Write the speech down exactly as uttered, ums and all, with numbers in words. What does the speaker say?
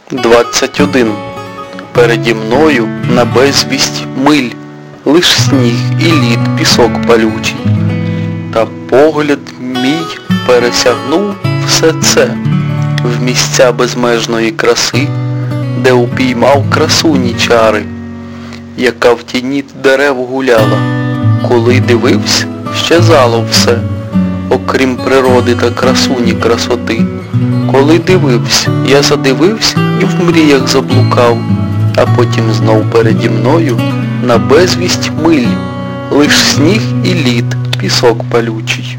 Двадцять один. Переді мною на безвість миль, лиш сніг і лід, пісок палючий. Та погляд мій пересягнув все це в місця безмежної краси, де упіймав красуні чари, яка в тіні дерев гуляла. Коли дивився, щезало все, окрім природи та красуні красоти. Коли дивився, я задивився і в мріях заблукав, а потім знов переді мною на безвість миль, лиш сніг і лід, пісок палючий.